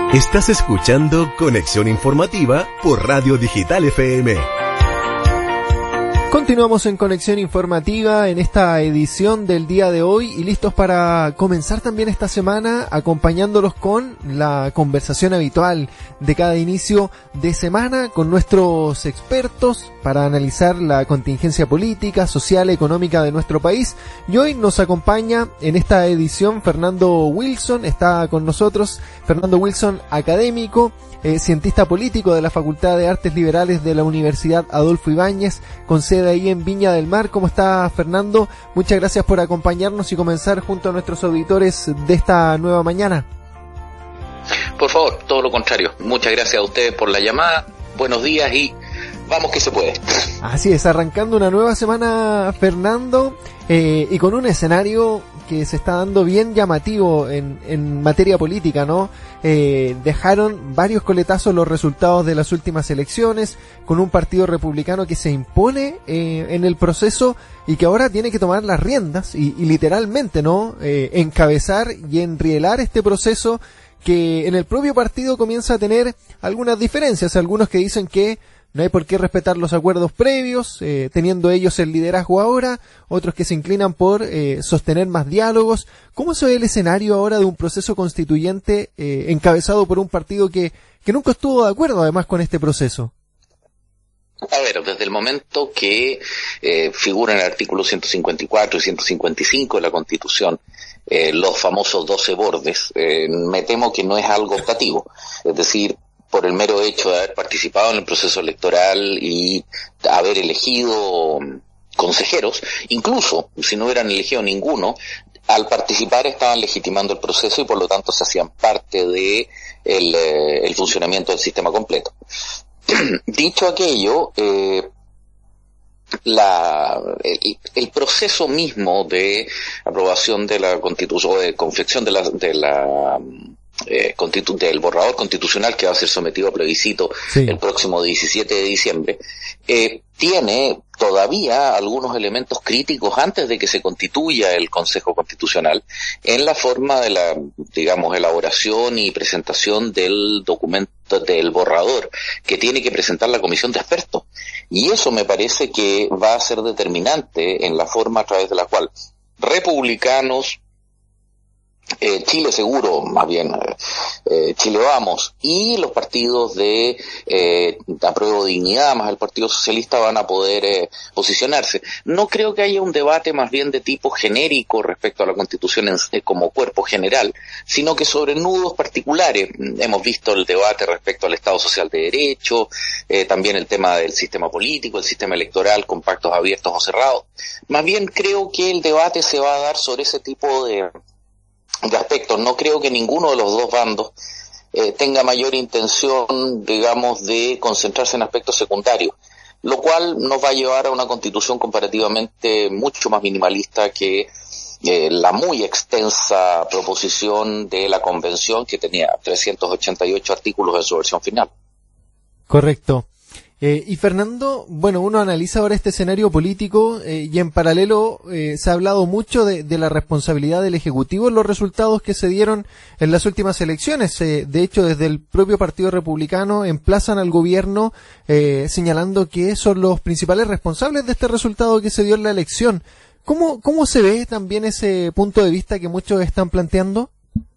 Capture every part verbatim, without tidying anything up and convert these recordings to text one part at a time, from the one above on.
Estás escuchando Conexión Informativa por Radio Digital F M. Continuamos en Conexión Informativa en esta edición del día de hoy y listos para comenzar también esta semana acompañándolos con la conversación habitual de cada inicio de semana con nuestros expertos para analizar la contingencia política, social, económica de nuestro país. Y hoy nos acompaña en esta edición Fernando Wilson, está con nosotros Fernando Wilson, académico, Eh, cientista político de la Facultad de Artes Liberales de la Universidad Adolfo Ibáñez, con sede ahí en Viña del Mar. ¿Cómo está, Fernando? Muchas gracias por acompañarnos y comenzar junto a nuestros auditores de esta nueva mañana. Por favor, todo lo contrario. Muchas gracias a ustedes por la llamada. Buenos días y vamos que se puede. Así es, arrancando una nueva semana, Fernando, eh, y con un escenario que se está dando bien llamativo en, en materia política, ¿no? Eh, dejaron varios coletazos los resultados de las últimas elecciones, con un partido republicano que se impone eh, en el proceso y que ahora tiene que tomar las riendas y, y literalmente, ¿no? Eh, encabezar y enrielar este proceso que en el propio partido comienza a tener algunas diferencias, algunos que dicen que no hay por qué respetar los acuerdos previos, eh, teniendo ellos el liderazgo ahora, otros que se inclinan por eh, sostener más diálogos. ¿Cómo se ve el escenario ahora de un proceso constituyente eh, encabezado por un partido que, que nunca estuvo de acuerdo además con este proceso? A ver, desde el momento que eh, figura en el artículo ciento cincuenta y cuatro y ciento cincuenta y cinco de la Constitución, eh, los famosos doce bordes, eh, me temo que no es algo optativo, es decir, por el mero hecho de haber participado en el proceso electoral y haber elegido consejeros, incluso si no hubieran elegido ninguno, al participar estaban legitimando el proceso y por lo tanto se hacían parte de el, eh, el funcionamiento del sistema completo. Dicho aquello, eh, la, el, el proceso mismo de aprobación de la Constitución, o de confección de la, de la Eh, constitu- del borrador constitucional que va a ser sometido a plebiscito sí. el próximo diecisiete de diciembre, eh, tiene todavía algunos elementos críticos antes de que se constituya el Consejo Constitucional en la forma de la, digamos, elaboración y presentación del documento del borrador que tiene que presentar la comisión de expertos. Y eso me parece que va a ser determinante en la forma a través de la cual republicanos, Eh, Chile Seguro, más bien eh, Chile Vamos, y los partidos de eh, Apruebo Dignidad más el Partido Socialista van a poder eh, posicionarse. No creo que haya un debate más bien de tipo genérico respecto a la Constitución en, eh, como cuerpo general, sino que sobre nudos particulares. Hemos visto el debate respecto al Estado Social de Derecho, eh, también el tema del sistema político, el sistema electoral con pactos abiertos o cerrados. Más bien creo que el debate se va a dar sobre ese tipo de de aspectos. No creo que ninguno de los dos bandos eh, tenga mayor intención, digamos, de concentrarse en aspectos secundarios, lo cual nos va a llevar a una constitución comparativamente mucho más minimalista que eh, la muy extensa proposición de la convención, que tenía trescientos ochenta y ocho artículos en su versión final. Correcto. Eh, y Fernando, bueno, uno analiza ahora este escenario político eh, y en paralelo eh, se ha hablado mucho de, de la responsabilidad del Ejecutivo en los resultados que se dieron en las últimas elecciones. Eh, de hecho, desde el propio Partido Republicano emplazan al gobierno eh, señalando que son los principales responsables de este resultado que se dio en la elección. ¿Cómo, cómo se ve también ese punto de vista que muchos están planteando?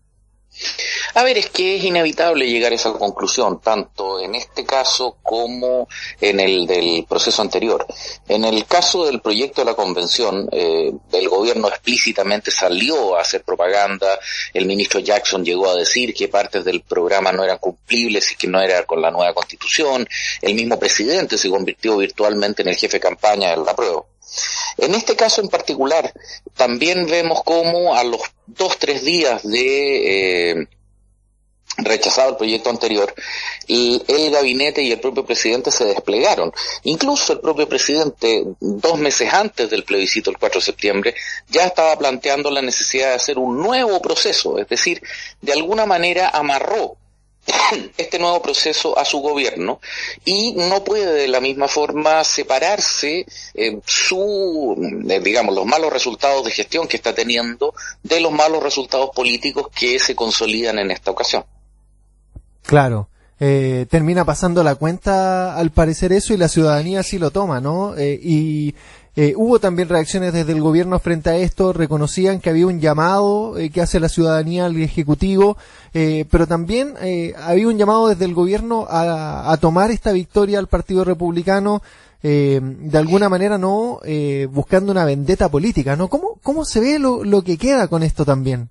A ver, es que es inevitable llegar a esa conclusión, tanto en este caso como en el del proceso anterior. En el caso del proyecto de la convención, eh, el gobierno explícitamente salió a hacer propaganda, el ministro Jackson llegó a decir que partes del programa no eran cumplibles y que no era con la nueva constitución, el mismo presidente se convirtió virtualmente en el jefe de campaña del apruebo. En este caso en particular, también vemos cómo a los dos, tres días de eh, rechazado el proyecto anterior, el, el gabinete y el propio presidente se desplegaron. Incluso el propio presidente, dos meses antes del plebiscito, el cuatro de septiembre, ya estaba planteando la necesidad de hacer un nuevo proceso, es decir, de alguna manera amarró este nuevo proceso a su gobierno y no puede de la misma forma separarse eh, su, eh, digamos, los malos resultados de gestión que está teniendo de los malos resultados políticos que se consolidan en esta ocasión. Claro. Eh, termina pasando la cuenta al parecer eso y la ciudadanía sí lo toma, ¿no? Eh, y eh, hubo también reacciones desde el gobierno frente a esto, reconocían que había un llamado eh, que hace la ciudadanía al Ejecutivo, eh, pero también eh, había un llamado desde el gobierno a, a tomar esta victoria al Partido Republicano, eh, de alguna manera no eh, buscando una vendetta política, ¿no? ¿Cómo, cómo se ve lo, lo que queda con esto también?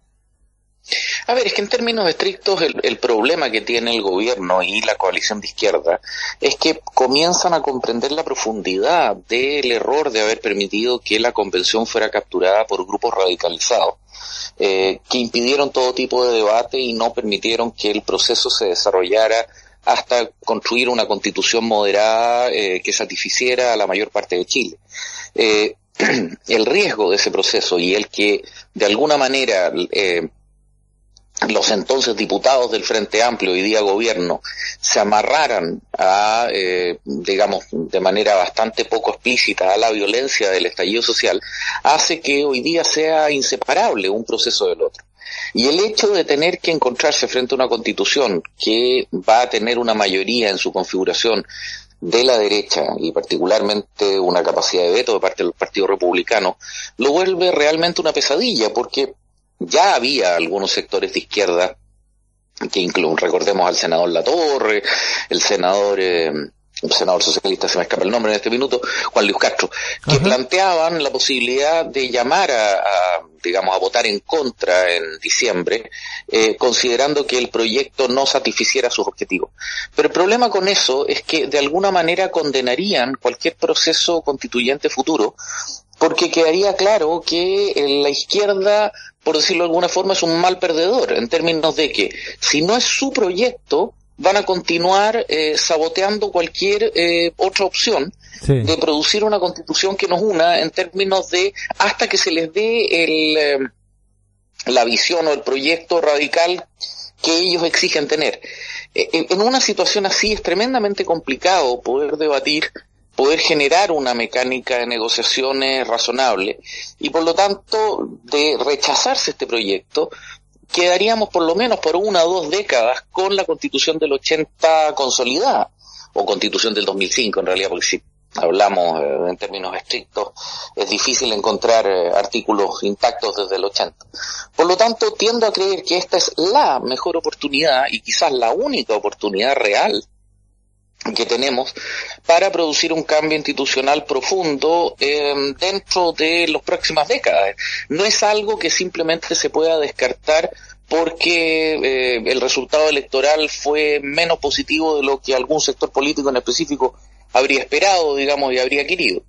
A ver, es que en términos estrictos el, el problema que tiene el gobierno y la coalición de izquierda es que comienzan a comprender la profundidad del error de haber permitido que la convención fuera capturada por grupos radicalizados, eh, que impidieron todo tipo de debate y no permitieron que el proceso se desarrollara hasta construir una constitución moderada eh, que satisficiera a la mayor parte de Chile. Eh, el riesgo de ese proceso y el que de alguna manera eh, los entonces diputados del Frente Amplio, hoy día gobierno, se amarraran a, eh, digamos, de manera bastante poco explícita a la violencia del estallido social, hace que hoy día sea inseparable un proceso del otro. Y el hecho de tener que encontrarse frente a una constitución que va a tener una mayoría en su configuración de la derecha y particularmente una capacidad de veto de parte del Partido Republicano, lo vuelve realmente una pesadilla, porque ya había algunos sectores de izquierda, que incluyen, recordemos al senador Latorre, el senador, eh, el senador socialista, se me escapa el nombre en este minuto, Juan Luis Castro, que uh-huh. planteaban la posibilidad de llamar a, a, digamos, a votar en contra en diciembre, eh, considerando que el proyecto no satisficiera sus objetivos. Pero el problema con eso es que de alguna manera condenarían cualquier proceso constituyente futuro, porque quedaría claro que la izquierda, por decirlo de alguna forma, es un mal perdedor, en términos de que si no es su proyecto, van a continuar eh, saboteando cualquier eh, otra opción sí. de producir una constitución que nos una, en términos de hasta que se les dé el, eh, la visión o el proyecto radical que ellos exigen tener. Eh, en una situación así es tremendamente complicado poder debatir, poder generar una mecánica de negociaciones razonable, y por lo tanto, de rechazarse este proyecto, quedaríamos por lo menos por una o dos décadas con la Constitución del ochenta consolidada, o Constitución del dos mil cinco en realidad, porque si hablamos eh, en términos estrictos, es difícil encontrar eh, artículos intactos desde el ochenta. Por lo tanto, tiendo a creer que esta es la mejor oportunidad, y quizás la única oportunidad real que tenemos para producir un cambio institucional profundo eh, dentro de las próximas décadas. No es algo que simplemente se pueda descartar porque eh, el resultado electoral fue menos positivo de lo que algún sector político en específico habría esperado, digamos, y habría querido.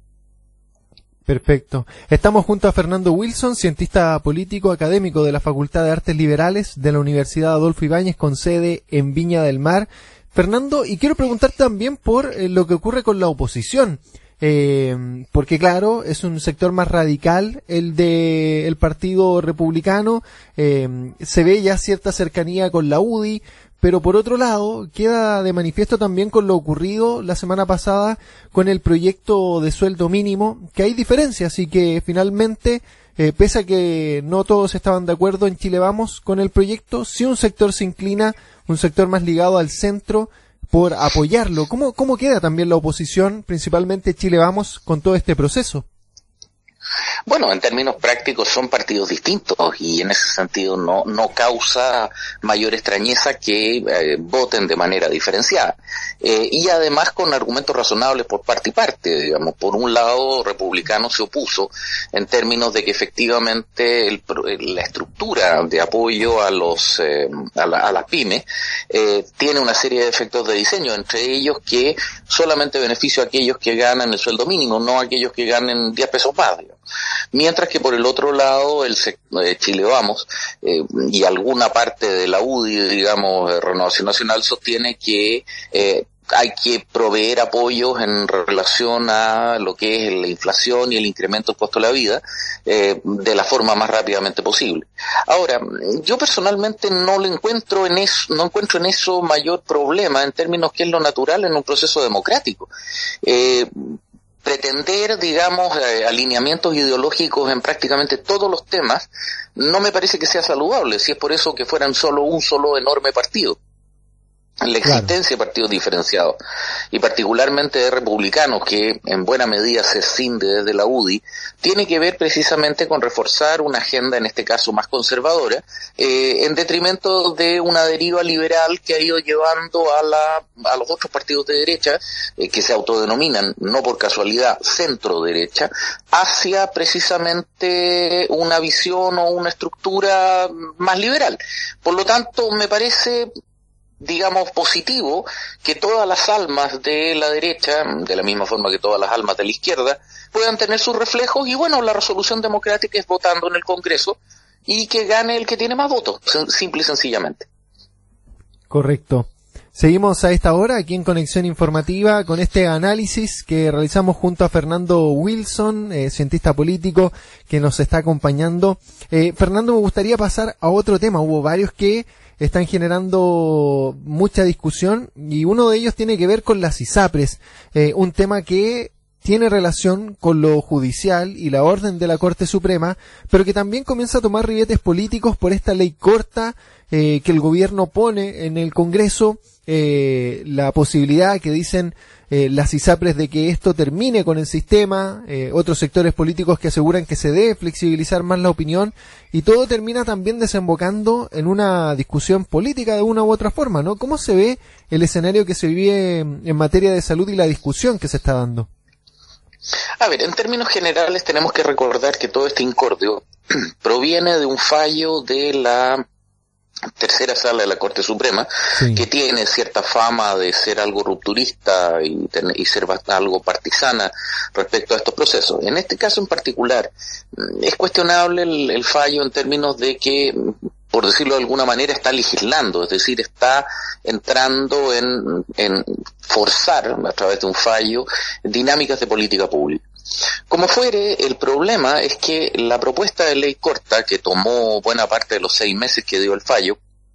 Perfecto. Estamos junto a Fernando Wilson, cientista político académico de la Facultad de Artes Liberales de la Universidad Adolfo Ibáñez, con sede en Viña del Mar. Fernando, y quiero preguntar también por eh, lo que ocurre con la oposición, eh, porque claro, es un sector más radical el de el Partido Republicano, eh, se ve ya cierta cercanía con la U D I, pero por otro lado queda de manifiesto también con lo ocurrido la semana pasada con el proyecto de sueldo mínimo, que hay diferencias y que finalmente, eh, pese a que no todos estaban de acuerdo en Chile Vamos con el proyecto, sí un sector se inclina, un sector más ligado al centro, por apoyarlo. ¿Cómo, cómo queda también la oposición, principalmente Chile Vamos, con todo este proceso? Bueno, en términos prácticos son partidos distintos y en ese sentido no no causa mayor extrañeza que eh, voten de manera diferenciada. Eh, y además con argumentos razonables por parte y parte, digamos. Por un lado, Republicano se opuso en términos de que efectivamente el, la estructura de apoyo a los eh, a, la, a las pymes eh, tiene una serie de efectos de diseño, entre ellos que solamente beneficia a aquellos que ganan el sueldo mínimo, no a aquellos que ganen diez pesos más, digamos. Mientras que por el otro lado el eh, Chile Vamos eh, y alguna parte de la U D I, digamos, eh, Renovación Nacional, sostiene que eh, hay que proveer apoyos en relación a lo que es la inflación y el incremento del costo de la vida eh, de la forma más rápidamente posible. Ahora, yo personalmente no lo encuentro en eso, no encuentro en eso mayor problema en términos que es lo natural en un proceso democrático. Eh, Pretender, digamos, eh, alineamientos ideológicos en prácticamente todos los temas no me parece que sea saludable, si es por eso que fueran solo un solo enorme partido. la existencia claro. de partidos diferenciados, y particularmente de republicanos, que en buena medida se escinde desde la U D I, tiene que ver precisamente con reforzar una agenda, en este caso más conservadora, eh, en detrimento de una deriva liberal que ha ido llevando a la a los otros partidos de derecha, eh, que se autodenominan, no por casualidad, centro-derecha, hacia precisamente una visión o una estructura más liberal. Por lo tanto, me parece, digamos, positivo que todas las almas de la derecha, de la misma forma que todas las almas de la izquierda, puedan tener sus reflejos, y bueno, la resolución democrática es votando en el Congreso y que gane el que tiene más votos, simple y sencillamente. Correcto. Seguimos a esta hora aquí en Conexión Informativa con este análisis que realizamos junto a Fernando Wilson, eh, cientista político que nos está acompañando. Eh, Fernando, me gustaría pasar a otro tema. Hubo varios que están generando mucha discusión y uno de ellos tiene que ver con las ISAPRES, eh, un tema que tiene relación con lo judicial y la orden de la Corte Suprema, pero que también comienza a tomar ribetes políticos por esta ley corta eh, que el gobierno pone en el Congreso, eh, la posibilidad que dicen eh, las ISAPRES de que esto termine con el sistema, eh, otros sectores políticos que aseguran que se debe flexibilizar más la opinión, y todo termina también desembocando en una discusión política de una u otra forma, ¿no? ¿Cómo se ve el escenario que se vive en materia de salud y la discusión que se está dando? A ver, en términos generales tenemos que recordar que todo este incordio proviene de un fallo de la tercera sala de la Corte Suprema, sí, que tiene cierta fama de ser algo rupturista y, ten, y ser algo partisana respecto a estos procesos. En este caso en particular, es cuestionable el, el fallo en términos de que, por decirlo de alguna manera, está legislando, es decir, está entrando en, en forzar, a través de un fallo, dinámicas de política pública. Como fuere, el problema es que la propuesta de ley corta, que tomó buena parte de los seis meses que dio el fallo,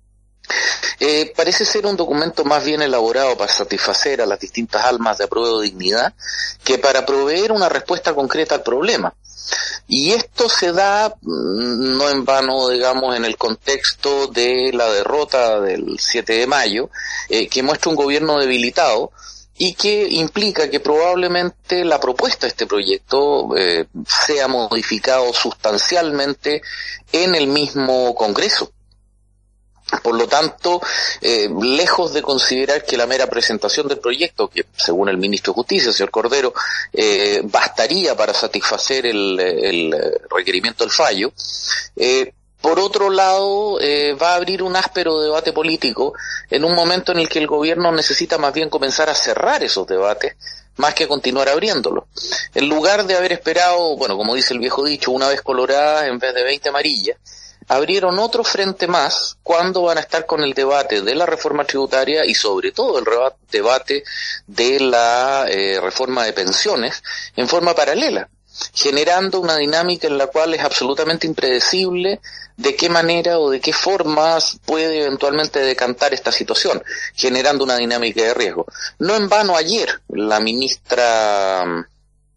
eh, parece ser un documento más bien elaborado para satisfacer a las distintas almas de apruebo de dignidad que para proveer una respuesta concreta al problema. Y esto se da no en vano, digamos, en el contexto de la derrota del siete de mayo, eh, que muestra un gobierno debilitado y que implica que probablemente la propuesta de este proyecto eh, sea modificado sustancialmente en el mismo Congreso. Por lo tanto, eh, lejos de considerar que la mera presentación del proyecto, que según el ministro de Justicia, señor Cordero, eh, bastaría para satisfacer el, el requerimiento del fallo, eh, por otro lado, eh, va a abrir un áspero debate político en un momento en el que el gobierno necesita más bien comenzar a cerrar esos debates, más que continuar abriéndolos. En lugar de haber esperado, bueno, como dice el viejo dicho, una vez colorada en vez de veinte amarillas, abrieron otro frente más cuando van a estar con el debate de la reforma tributaria y sobre todo el debate de la eh, reforma de pensiones en forma paralela, generando una dinámica en la cual es absolutamente impredecible de qué manera o de qué formas puede eventualmente decantar esta situación, generando una dinámica de riesgo. No en vano ayer la ministra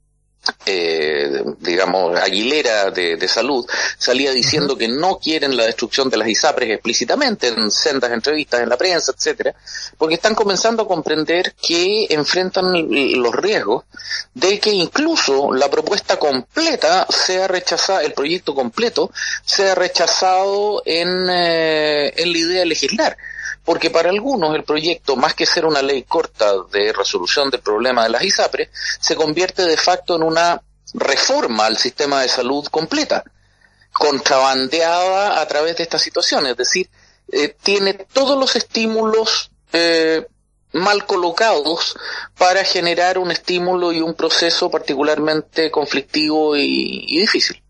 Eh, digamos, Aguilera de, de Salud salía diciendo uh-huh. que no quieren la destrucción de las ISAPRES explícitamente en sendas entrevistas en la prensa, etcétera, porque están comenzando a comprender que enfrentan los riesgos de que incluso la propuesta completa sea rechazada, el proyecto completo sea rechazado en, eh, en la idea de legislar. Porque para algunos el proyecto, más que ser una ley corta de resolución del problema de las ISAPRES, se convierte de facto en una reforma al sistema de salud completa, contrabandeada a través de esta situación. Es decir, eh, tiene todos los estímulos eh, mal colocados para generar un estímulo y un proceso particularmente conflictivo y, y difícil.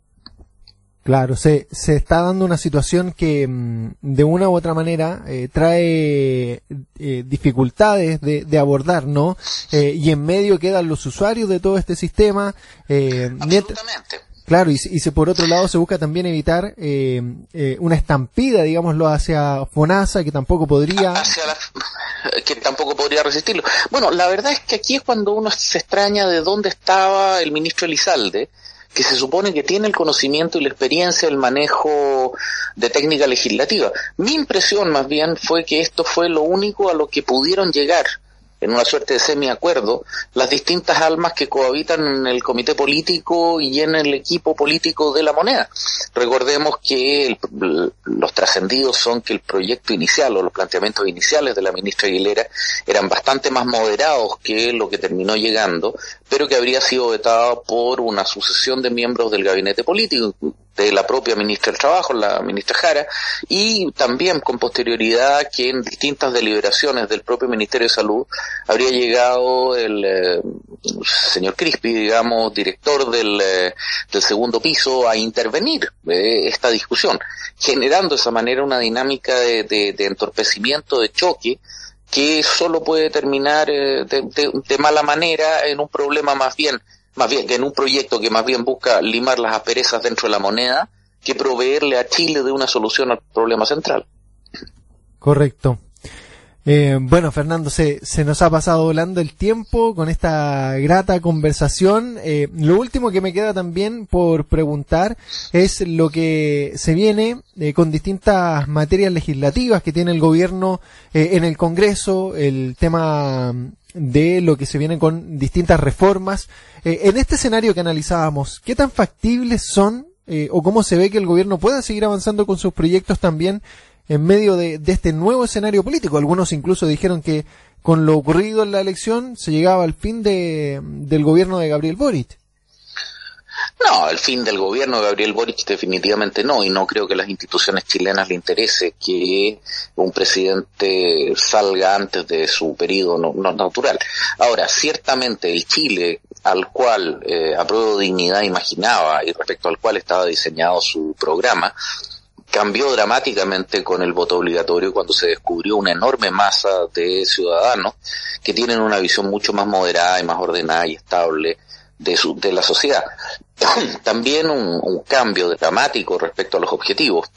Claro, se, se está dando una situación que de una u otra manera eh, trae eh, dificultades de, de abordar, ¿no? Eh, y en medio quedan los usuarios de todo este sistema. Eh, Absolutamente. Claro, y, y se, por otro lado se busca también evitar eh, eh, una estampida, digámoslo, hacia FONASA, que tampoco podría... Hacia la, que tampoco podría resistirlo. Bueno, la verdad es que aquí es cuando uno se extraña de dónde estaba el ministro Elizalde, que se supone que tiene el conocimiento y la experiencia, el manejo de técnica legislativa. Mi impresión más bien fue que esto fue lo único a lo que pudieron llegar, en una suerte de semiacuerdo, las distintas almas que cohabitan en el comité político y en el equipo político de La Moneda. Recordemos que el, los trascendidos son que el proyecto inicial o los planteamientos iniciales de la ministra Aguilera eran bastante más moderados que lo que terminó llegando, pero que habría sido vetado por una sucesión de miembros del gabinete político, de la propia ministra del Trabajo, la ministra Jara, y también con posterioridad que en distintas deliberaciones del propio Ministerio de Salud habría llegado el eh, señor Crispi, digamos, director del, eh, del segundo piso, a intervenir eh, esta discusión, generando de esa manera una dinámica de, de, de entorpecimiento, de choque, que solo puede terminar eh, de, de, de mala manera en un problema más bien más bien que en un proyecto que más bien busca limar las asperezas dentro de La Moneda que proveerle a Chile de una solución al problema central. Correcto. Eh, bueno, Fernando, se, se nos ha pasado volando el tiempo con esta grata conversación. Eh, lo último que me queda también por preguntar es lo que se viene eh, con distintas materias legislativas que tiene el gobierno eh, en el Congreso, el tema de lo que se viene con distintas reformas. Eh, en este escenario que analizábamos, ¿qué tan factibles son eh, o cómo se ve que el gobierno pueda seguir avanzando con sus proyectos también en medio de, de este nuevo escenario político? Algunos incluso dijeron que con lo ocurrido en la elección se llegaba al fin de, del gobierno de Gabriel Boric. No, el fin del gobierno de Gabriel Boric definitivamente no, y no creo que a las instituciones chilenas le interese que un presidente salga antes de su periodo no, no natural. Ahora, ciertamente el Chile al cual eh, Apruebo Dignidad imaginaba y respecto al cual estaba diseñado su programa, cambió dramáticamente con el voto obligatorio cuando se descubrió una enorme masa de ciudadanos que tienen una visión mucho más moderada y más ordenada y estable de, su, de la sociedad. También un, un cambio dramático respecto a los objetivos.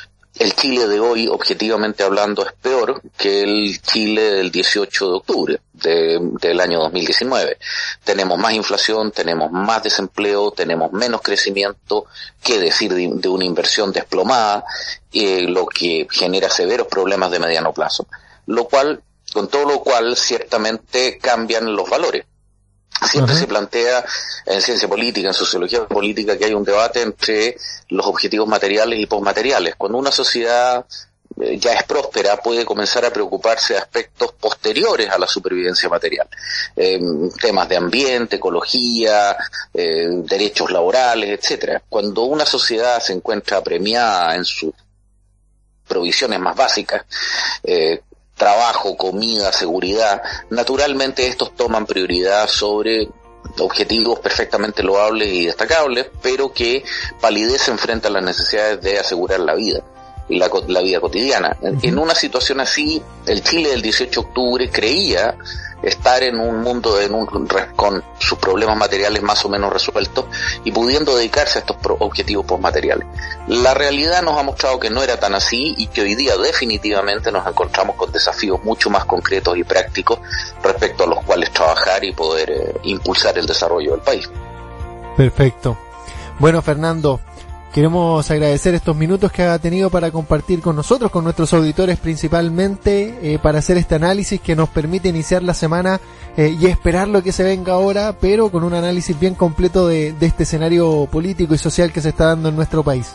El Chile de hoy, objetivamente hablando, es peor que el Chile del dieciocho de octubre de, del año dos mil diecinueve. Tenemos más inflación, tenemos más desempleo, tenemos menos crecimiento, qué decir de, de una inversión desplomada, eh, lo que genera severos problemas de mediano plazo. Lo cual, con todo lo cual, ciertamente cambian los valores. Siempre uh-huh. se plantea en ciencia política, en sociología política, que hay un debate entre los objetivos materiales y posmateriales. Cuando una sociedad eh, ya es próspera, puede comenzar a preocuparse de aspectos posteriores a la supervivencia material. Eh, temas de ambiente, ecología, eh, derechos laborales, etcétera. Cuando una sociedad se encuentra premiada en sus provisiones más básicas, eh, trabajo, comida, seguridad, naturalmente estos toman prioridad sobre objetivos perfectamente loables y destacables, pero que palidecen frente a las necesidades de asegurar la vida y la, la vida cotidiana. Uh-huh. En una situación así, el Chile del dieciocho de octubre creía estar en un mundo en un, con sus problemas materiales más o menos resueltos y pudiendo dedicarse a estos pro, objetivos postmateriales. La realidad nos ha mostrado que no era tan así y que hoy día definitivamente nos encontramos con desafíos mucho más concretos y prácticos respecto a los cuales trabajar y poder eh, impulsar el desarrollo del país. Perfecto. Bueno, Fernando, queremos agradecer estos minutos que ha tenido para compartir con nosotros, con nuestros auditores principalmente, eh, para hacer este análisis que nos permite iniciar la semana eh, y esperar lo que se venga ahora, pero con un análisis bien completo de, de este escenario político y social que se está dando en nuestro país.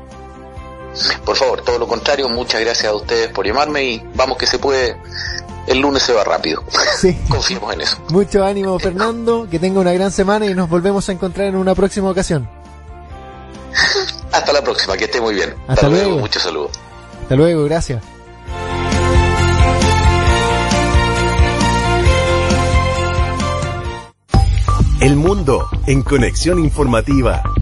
Por favor, todo lo contrario, muchas gracias a ustedes por llamarme y vamos que se puede, el lunes se va rápido. Sí. Confiemos en eso. Mucho ánimo, Fernando, que tenga una gran semana y nos volvemos a encontrar en una próxima ocasión. Hasta la próxima, que esté muy bien. Hasta, Hasta luego. luego, muchos saludos. Hasta luego, gracias. El mundo en conexión informativa.